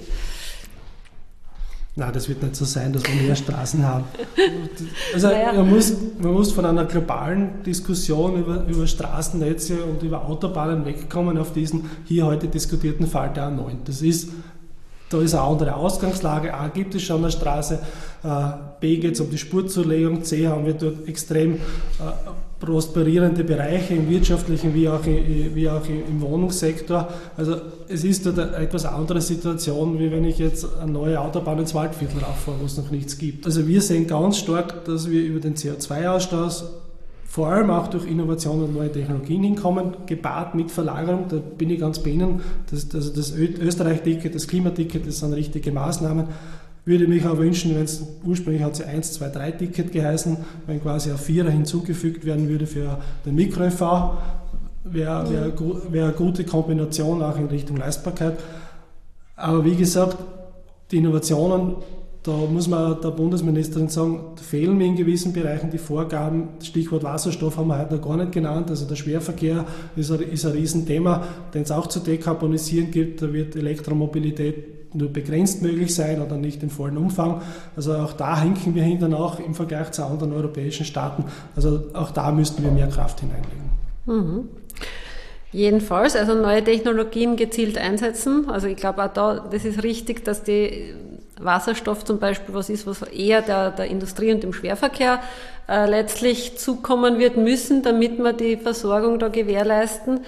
Speaker 4: Nein, das wird nicht so sein, dass wir mehr Straßen haben. Also man muss von einer globalen Diskussion über Straßennetze und über Autobahnen wegkommen auf diesen hier heute diskutierten Fall der A9. Da ist eine andere Ausgangslage. A, gibt es schon eine Straße, B, geht es um die Spurzulagung, C, haben wir dort extrem prosperierende Bereiche im wirtschaftlichen wie auch im Wohnungssektor. Also es ist dort eine etwas andere Situation, wie wenn ich jetzt eine neue Autobahn ins Waldviertel rauffahre, wo es noch nichts gibt. Also wir sehen ganz stark, dass wir über den CO2-Ausstoß vor allem auch durch Innovation und neue Technologien hinkommen, gepaart mit Verlagerung. Da bin ich ganz bei Ihnen. Das Österreich-Ticket, das Klimaticket, das sind richtige Maßnahmen. Würde mich auch wünschen, wenn es ursprünglich hat sie 1, 2, 3 Ticket geheißen, wenn quasi ein Vierer hinzugefügt werden würde für den Mikro-ÖV, wäre eine gute Kombination auch in Richtung Leistbarkeit. Aber wie gesagt, die Innovationen, da muss man der Bundesministerin sagen, da fehlen mir in gewissen Bereichen die Vorgaben. Stichwort Wasserstoff haben wir heute noch gar nicht genannt. Also der Schwerverkehr ist ein Riesenthema, den es auch zu dekarbonisieren gibt. Da wird Elektromobilität nur begrenzt möglich sein oder nicht im vollen Umfang. Also auch da hinken wir hinten auch im Vergleich zu anderen europäischen Staaten. Also auch da müssten wir mehr Kraft hineinlegen.
Speaker 3: Mhm. Jedenfalls, also neue Technologien gezielt einsetzen. Also ich glaube auch da, das ist richtig, dass die Wasserstoff zum Beispiel was ist, was eher der Industrie und dem Schwerverkehr letztlich zukommen wird müssen, damit wir die Versorgung da gewährleisten.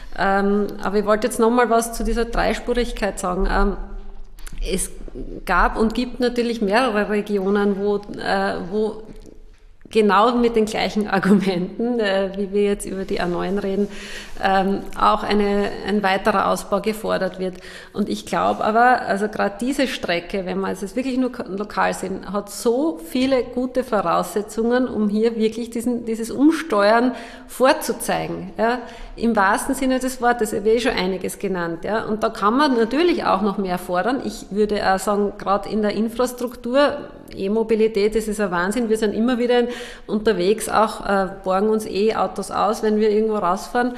Speaker 3: Aber ich wollte jetzt nochmal was zu dieser Dreispurigkeit sagen. Es gab und gibt natürlich mehrere Regionen, wo genau mit den gleichen Argumenten, wie wir jetzt über die A9 reden, auch ein weiterer Ausbau gefordert wird. Und ich glaube aber, also gerade diese Strecke, wenn wir es wirklich nur lokal sehen, hat so viele gute Voraussetzungen, um hier wirklich dieses Umsteuern vorzuzeigen. Ja. Im wahrsten Sinne des Wortes, ich habe schon einiges genannt. Ja. Und da kann man natürlich auch noch mehr fordern. Ich würde auch sagen, gerade in der Infrastruktur, E-Mobilität, das ist ein Wahnsinn. Wir sind immer wieder unterwegs, auch borgen uns E-Autos aus, wenn wir irgendwo rausfahren.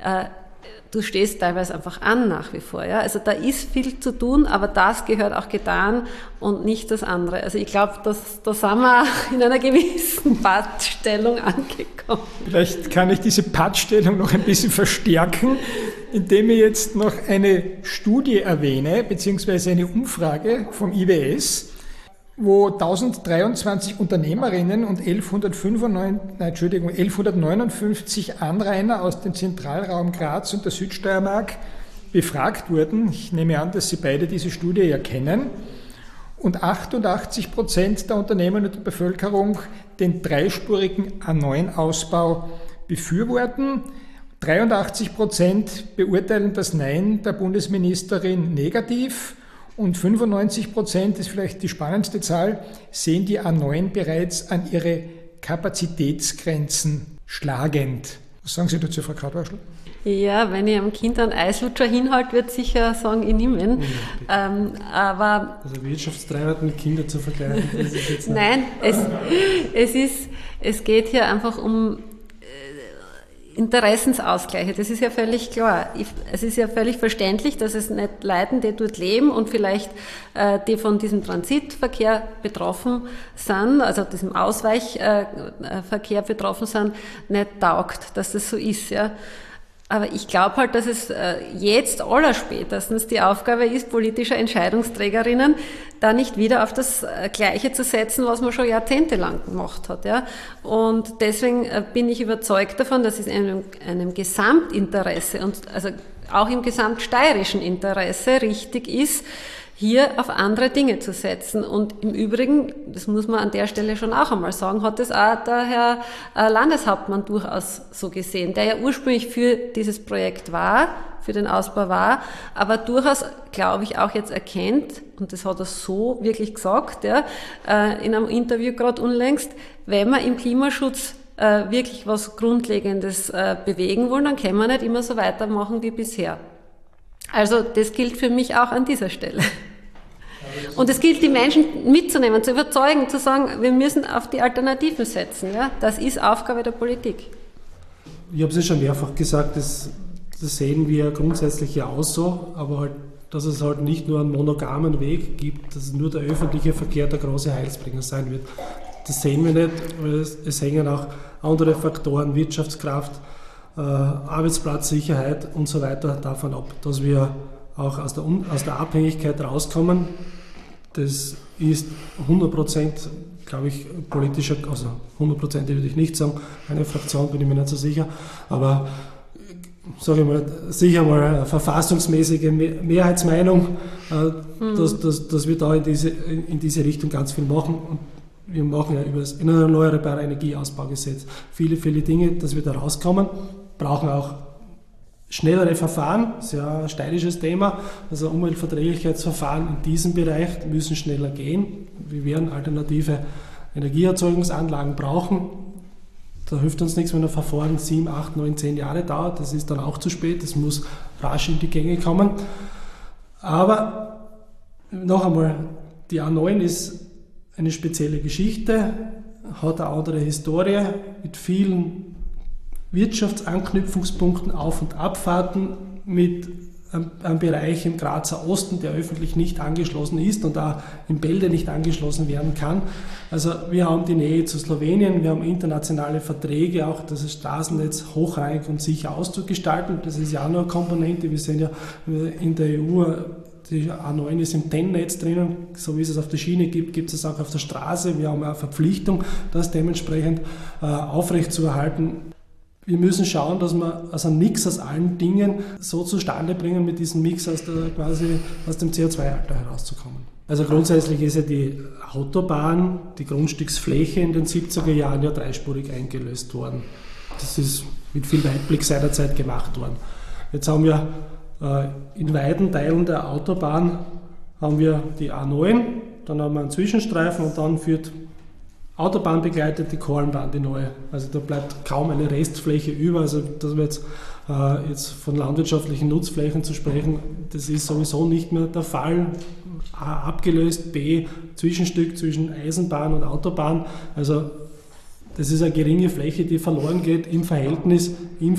Speaker 3: Du stehst teilweise einfach an nach wie vor. Ja? Also da ist viel zu tun, aber das gehört auch getan und nicht das andere. Also ich glaube, da sind wir in einer gewissen Pattstellung angekommen.
Speaker 2: Vielleicht kann ich diese Pattstellung noch ein bisschen verstärken, indem ich jetzt noch eine Studie erwähne, beziehungsweise eine Umfrage vom IWS, wo 1023 Unternehmerinnen und 1159 Anrainer aus dem Zentralraum Graz und der Südsteiermark befragt wurden. Ich nehme an, dass Sie beide diese Studie ja kennen. Und 88% der Unternehmen und der Bevölkerung den dreispurigen A9-Ausbau befürworten. 83% beurteilen das Nein der Bundesministerin negativ. Und 95%, ist vielleicht die spannendste Zahl, sehen die A9 bereits an ihre Kapazitätsgrenzen schlagend. Was sagen Sie dazu, Frau Krautwaschl?
Speaker 3: Ja, wenn ich einem Kind einen Eislutscher hinhalte, wird sicher sagen, ich nehme ihn. Aber
Speaker 4: also Wirtschaftstreiber mit Kindern zu vergleichen, das ist jetzt nicht.
Speaker 3: Nein, es geht hier einfach um Interessensausgleiche, das ist ja völlig klar. Es ist ja völlig verständlich, dass es nicht Leuten, die dort leben und vielleicht die von diesem Transitverkehr betroffen sind, also diesem Ausweichverkehr betroffen sind, nicht taugt, dass das so ist. Ja. Aber ich glaube halt, dass es jetzt allerspätestens die Aufgabe ist, politischer Entscheidungsträgerinnen, da nicht wieder auf das Gleiche zu setzen, was man schon jahrzehntelang gemacht hat. Ja? Und deswegen bin ich überzeugt davon, dass es einem Gesamtinteresse und also auch im gesamtsteirischen Interesse richtig ist, hier auf andere Dinge zu setzen. Und im Übrigen, das muss man an der Stelle schon auch einmal sagen, hat das auch der Herr Landeshauptmann durchaus so gesehen, der ja ursprünglich für dieses Projekt war, für den Ausbau war, aber durchaus, glaube ich, auch jetzt erkennt, und das hat er so wirklich gesagt, ja, in einem Interview gerade unlängst, wenn wir im Klimaschutz wirklich was Grundlegendes bewegen wollen, dann können wir nicht immer so weitermachen wie bisher. Also das gilt für mich auch an dieser Stelle. Und es gilt, die Menschen mitzunehmen, zu überzeugen, zu sagen, wir müssen auf die Alternativen setzen. Ja? Das ist Aufgabe der Politik.
Speaker 4: Ich habe es ja schon mehrfach gesagt, das sehen wir grundsätzlich ja auch so, aber halt, dass es halt nicht nur einen monogamen Weg gibt, dass nur der öffentliche Verkehr der große Heilsbringer sein wird. Das sehen wir nicht, weil es hängen auch andere Faktoren, Wirtschaftskraft, Arbeitsplatzsicherheit und so weiter davon ab, dass wir auch aus der Abhängigkeit rauskommen. Das ist 100%, glaube ich, politischer, also 100% würde ich nicht sagen, eine Fraktion bin ich mir nicht so sicher, aber sage ich mal, sicher mal eine verfassungsmäßige Mehrheitsmeinung, dass wir da in diese Richtung ganz viel machen. Und wir machen ja über das Erneuerbare Energieausbaugesetz viele, viele Dinge, dass wir da rauskommen, brauchen auch schnellere Verfahren, das ist ja ein steirisches Thema, also Umweltverträglichkeitsverfahren in diesem Bereich müssen schneller gehen. Wir werden alternative Energieerzeugungsanlagen brauchen. Da hilft uns nichts, wenn ein Verfahren 7, 8, 9, 10 Jahre dauert, das ist dann auch zu spät, das muss rasch in die Gänge kommen. Aber noch einmal, die A9 ist eine spezielle Geschichte, hat eine andere Historie mit vielen Wirtschaftsanknüpfungspunkten, Auf- und Abfahrten, mit einem Bereich im Grazer Osten, der öffentlich nicht angeschlossen ist und auch in Bälde nicht angeschlossen werden kann. Also wir haben die Nähe zu Slowenien, wir haben internationale Verträge, auch das Straßennetz hochrangig und sicher auszugestalten. Das ist ja auch noch eine Komponente. Wir sehen ja in der EU, die A9 ist im TEN-Netz drinnen, so wie es auf der Schiene gibt, gibt es auch auf der Straße. Wir haben eine Verpflichtung, das dementsprechend aufrechtzuerhalten. Wir müssen schauen, dass wir also einen Mix aus allen Dingen so zustande bringen, mit diesem Mix quasi aus dem CO2-Alter herauszukommen. Also grundsätzlich ist ja die Autobahn, die Grundstücksfläche in den 70er Jahren ja dreispurig eingelöst worden. Das ist mit viel Weitblick seinerzeit gemacht worden. Jetzt haben wir in weiten Teilen der Autobahn haben wir die A9, dann haben wir einen Zwischenstreifen und dann führt Autobahn begleitet die Kornbahn, die neue. Also da bleibt kaum eine Restfläche über. Also dass wir jetzt von landwirtschaftlichen Nutzflächen zu sprechen, das ist sowieso nicht mehr der Fall. A, abgelöst, B, Zwischenstück zwischen Eisenbahn und Autobahn. Also das ist eine geringe Fläche, die verloren geht im Verhältnis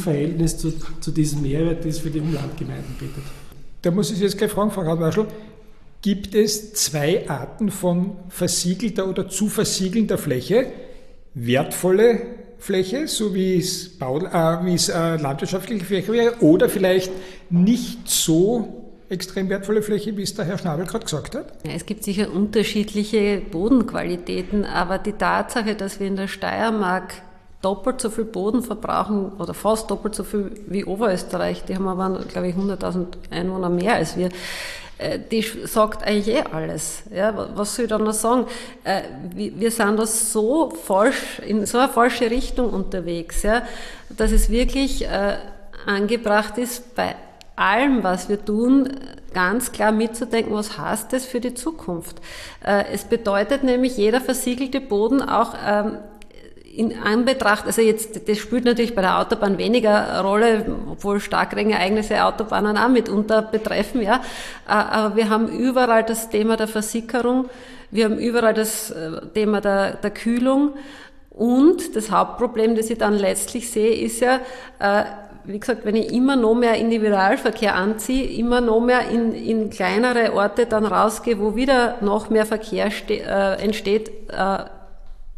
Speaker 4: zu diesem Mehrwert, den es für die Umlandgemeinden bietet.
Speaker 2: Da muss ich jetzt gleich fragen, Frau Radwaschel, gibt es zwei Arten von versiegelter oder zu versiegelnder Fläche? Wertvolle Fläche, so wie es landwirtschaftliche Fläche wäre, oder vielleicht nicht so extrem wertvolle Fläche, wie es der Herr Schnabel gerade gesagt hat?
Speaker 3: Ja, es gibt sicher unterschiedliche Bodenqualitäten, aber die Tatsache, dass wir in der Steiermark doppelt so viel Boden verbrauchen oder fast doppelt so viel wie Oberösterreich, die haben aber, glaube ich, 100.000 Einwohner mehr als wir, die sagt eigentlich alles. Ja, was soll ich da noch sagen? Wir sind da so falsch, in so eine falsche Richtung unterwegs, ja, dass es wirklich angebracht ist, bei allem, was wir tun, ganz klar mitzudenken, was heißt das für die Zukunft. Es bedeutet nämlich, jeder versiegelte Boden auch in Anbetracht, also jetzt, das spielt natürlich bei der Autobahn weniger Rolle, obwohl Starkregenereignisse Autobahnen auch mitunter betreffen, ja. Aber wir haben überall das Thema der Versickerung, wir haben überall das Thema der Kühlung und das Hauptproblem, das ich dann letztlich sehe, ist ja, wie gesagt, wenn ich immer noch mehr Individualverkehr anziehe, immer noch mehr in kleinere Orte dann rausgehe, wo wieder noch mehr Verkehr entsteht,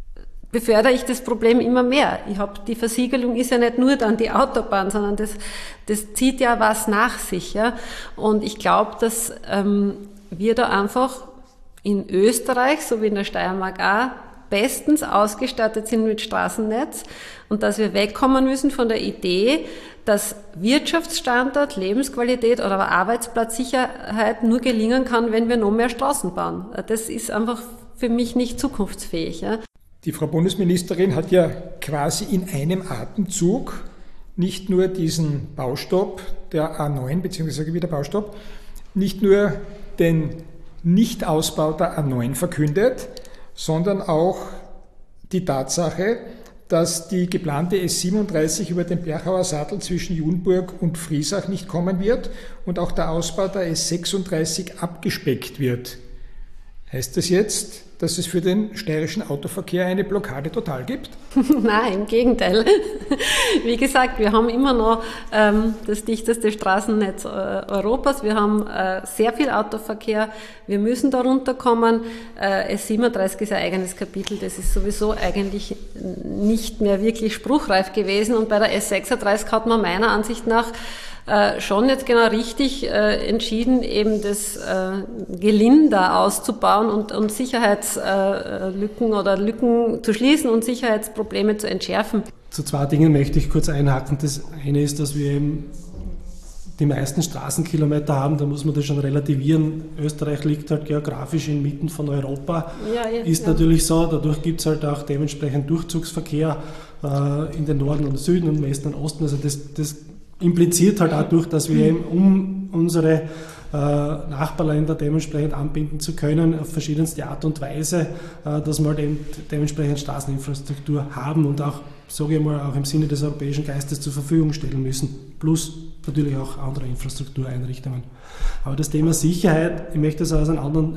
Speaker 3: befördere ich das Problem immer mehr. Die Versiegelung ist ja nicht nur dann die Autobahn, sondern das zieht ja was nach sich. Ja? Und ich glaube, dass wir da einfach in Österreich, so wie in der Steiermark auch, bestens ausgestattet sind mit Straßennetz und dass wir wegkommen müssen von der Idee, dass Wirtschaftsstandort, Lebensqualität oder aber Arbeitsplatzsicherheit nur gelingen kann, wenn wir noch mehr Straßen bauen. Das ist einfach für mich nicht zukunftsfähig. Ja?
Speaker 2: Die Frau Bundesministerin hat ja quasi in einem Atemzug nicht nur diesen Baustopp der A9, beziehungsweise wieder Baustopp, nicht nur den Nichtausbau der A9 verkündet, sondern auch die Tatsache, dass die geplante S37 über den Berchauer Sattel zwischen Junburg und Friesach nicht kommen wird und auch der Ausbau der S36 abgespeckt wird. Heißt das jetzt, dass es für den steirischen Autoverkehr eine Blockade total gibt?
Speaker 3: Nein, im Gegenteil. Wie gesagt, wir haben immer noch das dichteste Straßennetz Europas. Wir haben sehr viel Autoverkehr. Wir müssen da runterkommen. S37 ist ein eigenes Kapitel. Das ist sowieso eigentlich nicht mehr wirklich spruchreif gewesen. Und bei der S36 hat man meiner Ansicht nach schon jetzt genau richtig entschieden, eben das Gelinder auszubauen und Sicherheitslücken oder Lücken zu schließen und Sicherheitsprobleme zu entschärfen.
Speaker 4: Zu zwei Dingen möchte ich kurz einhaken. Das eine ist, dass wir eben die meisten Straßenkilometer haben, da muss man das schon relativieren. Österreich liegt halt geografisch inmitten von Europa. Ist natürlich so, dadurch gibt es halt auch dementsprechend Durchzugsverkehr in den Norden und Süden und im Westen und Osten. Also das impliziert halt auch durch, dass wir eben, um unsere Nachbarländer dementsprechend anbinden zu können, auf verschiedenste Art und Weise, dass wir halt eben dementsprechend Straßeninfrastruktur haben und auch, sage ich mal, auch im Sinne des europäischen Geistes zur Verfügung stellen müssen. Plus natürlich auch andere Infrastruktureinrichtungen. Aber das Thema Sicherheit, ich möchte das aus einem anderen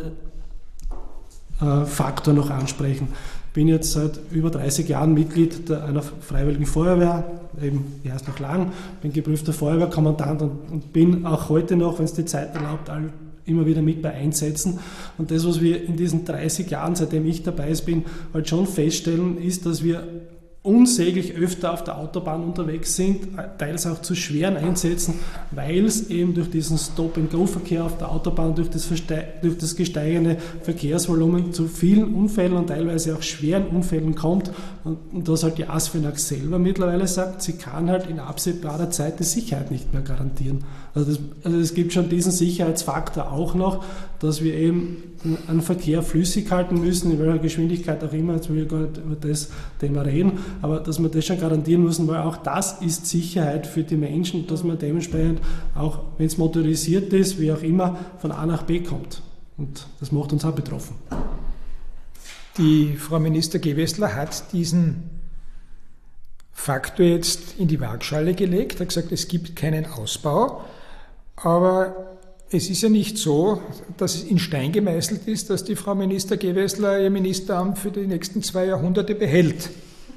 Speaker 4: Faktor noch ansprechen. Ich bin jetzt seit über 30 Jahren Mitglied einer Freiwilligen Feuerwehr, eben, die heißt noch Lang, bin geprüfter Feuerwehrkommandant und bin auch heute noch, wenn es die Zeit erlaubt, immer wieder mit bei Einsätzen. Und das, was wir in diesen 30 Jahren, seitdem ich dabei bin, halt schon feststellen, ist, dass wir unsäglich öfter auf der Autobahn unterwegs sind, teils auch zu schweren Einsätzen, weil es eben durch diesen Stop-and-Go-Verkehr auf der Autobahn, durch das gesteigende Verkehrsvolumen zu vielen Unfällen und teilweise auch schweren Unfällen kommt und dass halt die ASFINAG selber mittlerweile sagt, sie kann halt in absehbarer Zeit die Sicherheit nicht mehr garantieren. Also es gibt schon diesen Sicherheitsfaktor auch noch, dass wir eben einen Verkehr flüssig halten müssen, in welcher Geschwindigkeit auch immer, jetzt will ich gar nicht über das Thema reden, aber dass wir das schon garantieren müssen, weil auch das ist Sicherheit für die Menschen, dass man dementsprechend, auch wenn es motorisiert ist, wie auch immer, von A nach B kommt. Und das macht uns auch betroffen.
Speaker 2: Die Frau Minister Gewessler hat diesen Faktor jetzt in die Waagschale gelegt, hat gesagt, es gibt keinen Ausbau, aber es ist ja nicht so, dass es in Stein gemeißelt ist, dass die Frau Minister Gewessler ihr Ministeramt für die nächsten 2 Jahrhunderte behält.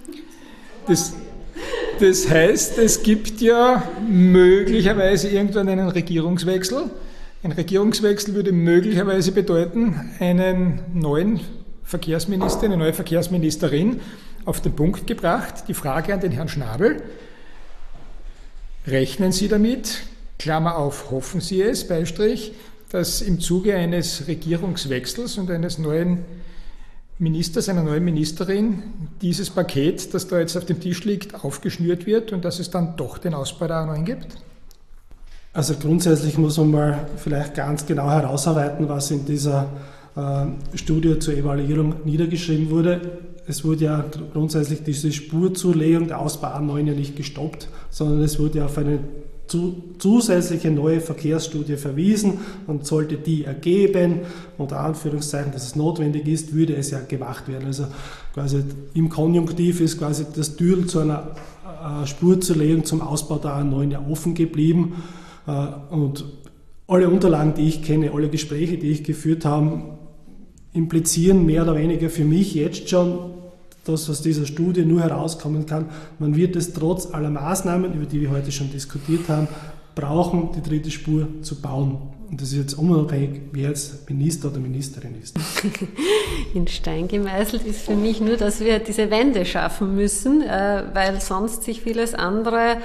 Speaker 2: Das heißt, es gibt ja möglicherweise irgendwann einen Regierungswechsel. Ein Regierungswechsel würde möglicherweise bedeuten, einen neuen Verkehrsminister, eine neue Verkehrsministerin auf den Punkt gebracht. Die Frage an den Herrn Schnabel: Rechnen Sie damit, Klammer auf, hoffen Sie es, Beistrich, dass im Zuge eines Regierungswechsels und eines neuen Ministers, einer neuen Ministerin, dieses Paket, das da jetzt auf dem Tisch liegt, aufgeschnürt wird und dass es dann doch den Ausbau der A9 gibt?
Speaker 4: Also grundsätzlich muss man mal vielleicht ganz genau herausarbeiten, was in dieser Studie zur Evaluierung niedergeschrieben wurde. Es wurde ja grundsätzlich diese Spurzulegung der Ausbau A9 ja nicht gestoppt, sondern es wurde auf eine zusätzliche neue Verkehrsstudie verwiesen und sollte die ergeben, unter Anführungszeichen, dass es notwendig ist, würde es ja gemacht werden. Also quasi im Konjunktiv ist quasi das Türl zu einer Spurzulegung zum Ausbau der A9 ja offen geblieben und alle Unterlagen, die ich kenne, alle Gespräche, die ich geführt habe, implizieren mehr oder weniger für mich jetzt schon, das aus dieser Studie nur herauskommen kann, man wird es trotz aller Maßnahmen, über die wir heute schon diskutiert haben, brauchen, die dritte Spur zu bauen. Und das ist jetzt unabhängig, wer jetzt Minister oder Ministerin ist.
Speaker 3: In Stein gemeißelt ist für mich nur, dass wir diese Wende schaffen müssen, weil sonst sich viele andere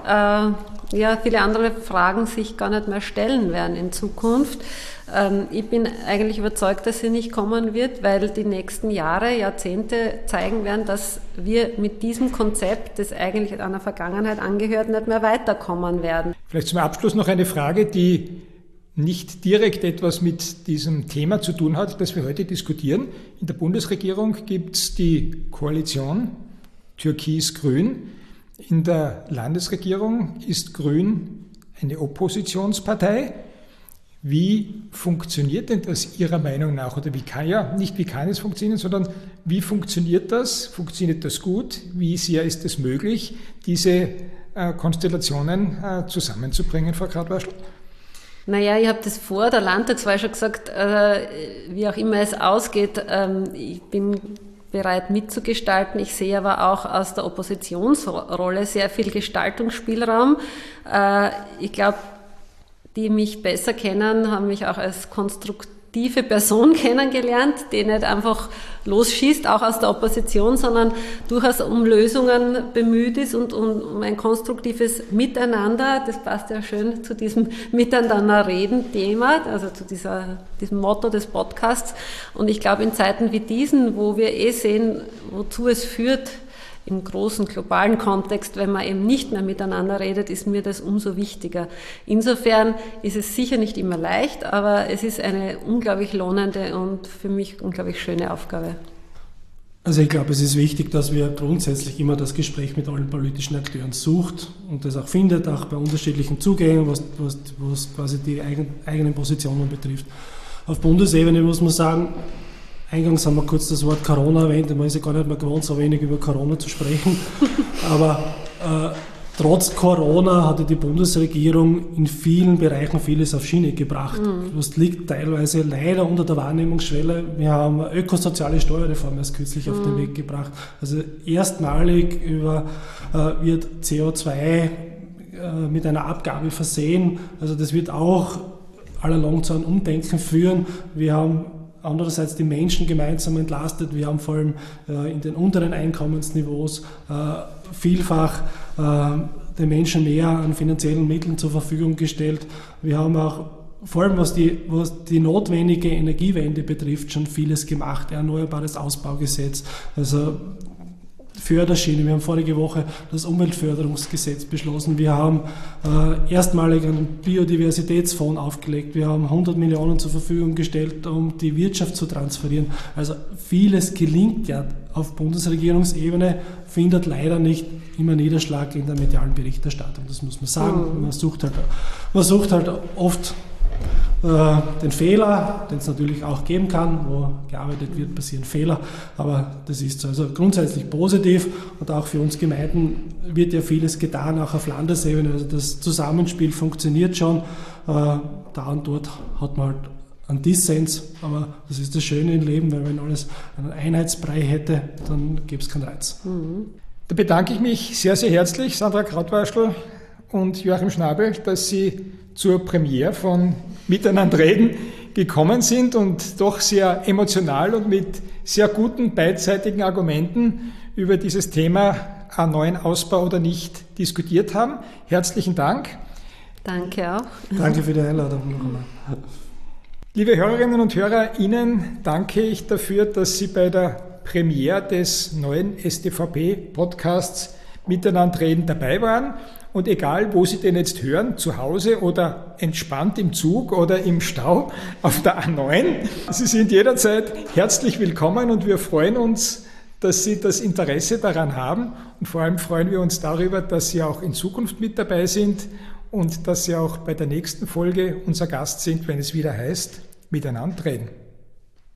Speaker 3: Fragen sich gar nicht mehr stellen werden in Zukunft. Ich bin eigentlich überzeugt, dass sie nicht kommen wird, weil die nächsten Jahre, Jahrzehnte zeigen werden, dass wir mit diesem Konzept, das eigentlich einer Vergangenheit angehört, nicht mehr weiterkommen werden.
Speaker 2: Vielleicht zum Abschluss noch eine Frage, die nicht direkt etwas mit diesem Thema zu tun hat, das wir heute diskutieren. In der Bundesregierung gibt es die Koalition Türkis-Grün. In der Landesregierung ist Grün eine Oppositionspartei. Wie funktioniert denn das Ihrer Meinung nach? Oder wie kann es funktionieren, sondern wie funktioniert das? Funktioniert das gut? Wie sehr ist es möglich, diese Konstellationen zusammenzubringen, Frau Krautwaschl?
Speaker 3: Naja, ich habe das vor der Landtagswahl schon gesagt, wie auch immer es ausgeht, ich bin bereit mitzugestalten. Ich sehe aber auch aus der Oppositionsrolle sehr viel Gestaltungsspielraum. Ich glaube, die mich besser kennen, haben mich auch als konstruktive Person kennengelernt, die nicht einfach losschießt, auch aus der Opposition, sondern durchaus um Lösungen bemüht ist und um ein konstruktives Miteinander. Das passt ja schön zu diesem Miteinander-Reden-Thema, also zu diesem Motto des Podcasts. Und ich glaube, in Zeiten wie diesen, wo wir sehen, wozu es führt, im großen globalen Kontext, wenn man eben nicht mehr miteinander redet, ist mir das umso wichtiger. Insofern ist es sicher nicht immer leicht, aber es ist eine unglaublich lohnende und für mich unglaublich schöne Aufgabe.
Speaker 4: Also ich glaube, es ist wichtig, dass wir grundsätzlich immer das Gespräch mit allen politischen Akteuren sucht und das auch findet, auch bei unterschiedlichen Zugängen, was quasi die eigenen Positionen betrifft. Auf Bundesebene muss man sagen, eingangs haben wir kurz das Wort Corona erwähnt, man ist ja gar nicht mehr gewohnt, so wenig über Corona zu sprechen. Aber trotz Corona hatte die Bundesregierung in vielen Bereichen vieles auf Schiene gebracht. Das liegt teilweise leider unter der Wahrnehmungsschwelle. Wir haben eine ökosoziale Steuerreform erst kürzlich auf den Weg gebracht. Also erstmalig wird CO2 mit einer Abgabe versehen. Also das wird auch allalong zu einem Umdenken führen. Wir haben andererseits die Menschen gemeinsam entlastet. Wir haben vor allem in den unteren Einkommensniveaus vielfach den Menschen mehr an finanziellen Mitteln zur Verfügung gestellt. Wir haben auch vor allem, was die notwendige Energiewende betrifft, schon vieles gemacht. Erneuerbares Ausbaugesetz, also Förderschiene. Wir haben vorige Woche das Umweltförderungsgesetz beschlossen. Wir haben erstmalig einen Biodiversitätsfonds aufgelegt. Wir haben 100 Millionen zur Verfügung gestellt, um die Wirtschaft zu transferieren. Also vieles gelingt ja auf Bundesregierungsebene, findet leider nicht immer Niederschlag in der medialen Berichterstattung. Das muss man sagen. Man sucht halt oft den Fehler, den es natürlich auch geben kann, wo gearbeitet wird, passieren Fehler, aber das ist so. Also grundsätzlich positiv und auch für uns Gemeinden wird ja vieles getan, auch auf Landesebene. Also das Zusammenspiel funktioniert schon. Da und dort hat man halt einen Dissens, aber das ist das Schöne im Leben, weil wenn alles einen Einheitsbrei hätte, dann gäbe es keinen Reiz.
Speaker 2: Da bedanke ich mich sehr, sehr herzlich, Sandra Krautwaschl und Joachim Schnabel, dass Sie zur Premiere von Miteinander reden gekommen sind und doch sehr emotional und mit sehr guten beidseitigen Argumenten über dieses Thema einen neuen Ausbau oder nicht diskutiert haben. Herzlichen Dank.
Speaker 3: Danke auch.
Speaker 4: Danke für die Einladung noch einmal.
Speaker 2: Liebe Hörerinnen und Hörer, Ihnen danke ich dafür, dass Sie bei der Premiere des neuen StVP-Podcasts Miteinander reden dabei waren. Und egal, wo Sie den jetzt hören, zu Hause oder entspannt im Zug oder im Stau auf der A9, Sie sind jederzeit herzlich willkommen und wir freuen uns, dass Sie das Interesse daran haben. Und vor allem freuen wir uns darüber, dass Sie auch in Zukunft mit dabei sind und dass Sie auch bei der nächsten Folge unser Gast sind, wenn es wieder heißt, Miteinander reden.